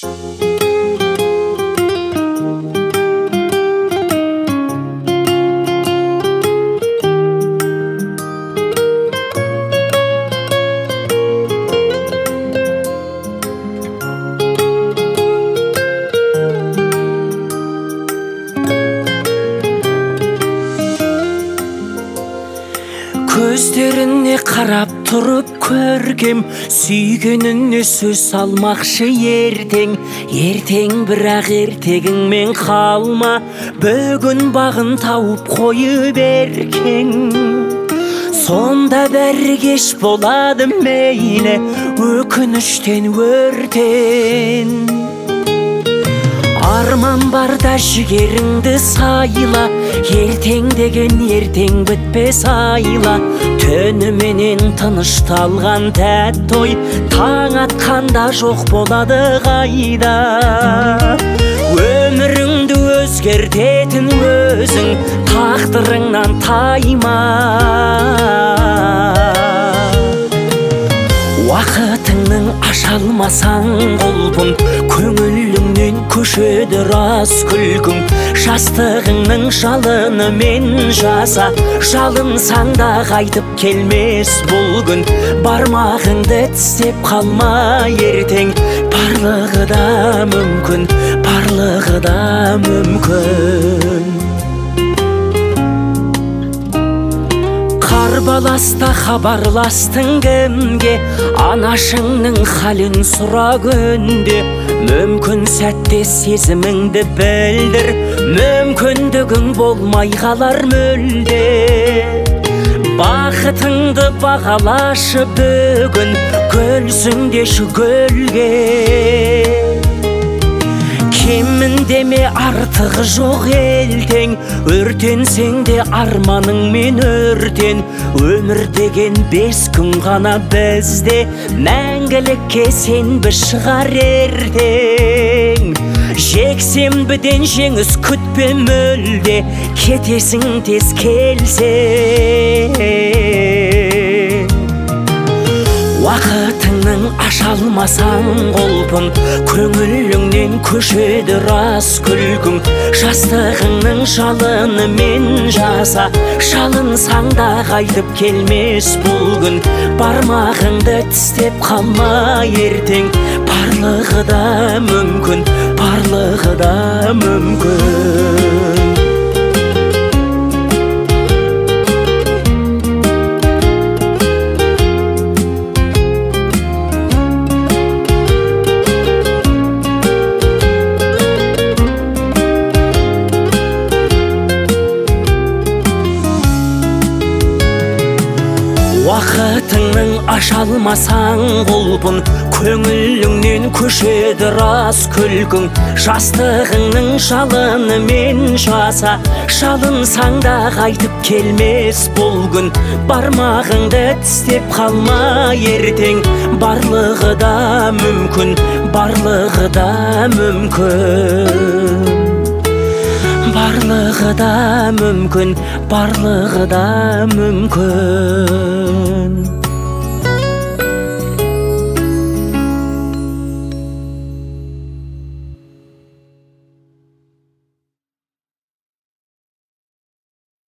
Көздеріне қарап тұрып көргем, сүйгеніне сөз салмақшы ертең. Ертең бірақ ертегіңмен қалма, бүгін бағын тауып қойып еркең. Сонда бәрі кеш болады мейлі, өкініштен өртен. Арман барда жігеріңді сайла, ертең деген ертең бітпес айла. Түніменен тынышталған тәтті ой, таң атқанда жоқ болады қайда. Өміріңді өзгертетін өзің, тағдырыңнан тайма. Уақытыңның ашалмасаң құлпың, көңіліңнен көшеді рас күлкің. Жастығыңның жалынымен жаса, жалынсаң да қайтып келмес бұл күн. Бармағыңды тістеп қалма ертең, барлығы да мүмкін, барлығы да мүмкін. Қарбаласта хабарластың кімге, анашыңның халін сұра күнде. Мүмкін сәтте сезіміңді білдір, мүмкіндігің болмай қалар мүлде. Бақытыңды бағалашы бүгін, гүлсіңдеші гүлге. Кеміндеме артығы жоқ елтең, өртенсең де арманыңмен өртен. Өмір деген 5 күн ғана бізде, мәңгілікке сенбі шығар ертең. Жексенбіден жеңіс күтпе мүлде, кетесің тез келсе. Уақытыңның ашалмасаң құлпың, көңіліңнен көшеді рас күлкің. Жастығыңның жалынымен жаса, жалынсаң да қайтып келмес бұл күн. Бармағыңды тістеп қалма ертең, барлығы да мүмкін, барлығы да мүмкін. Уақытыңның ашалмасаң құлпың, көңіліңнен көшеді рас күлкің. Жастығыңның жалынымен жаса, жалынсаң да қайтып келмес бұл күн. Бармағыңды тістеп қалма ертең, барлығы да мүмкін, барлығы да мүмкін. Барлығы да мүмкін, барлығы да мүмкін.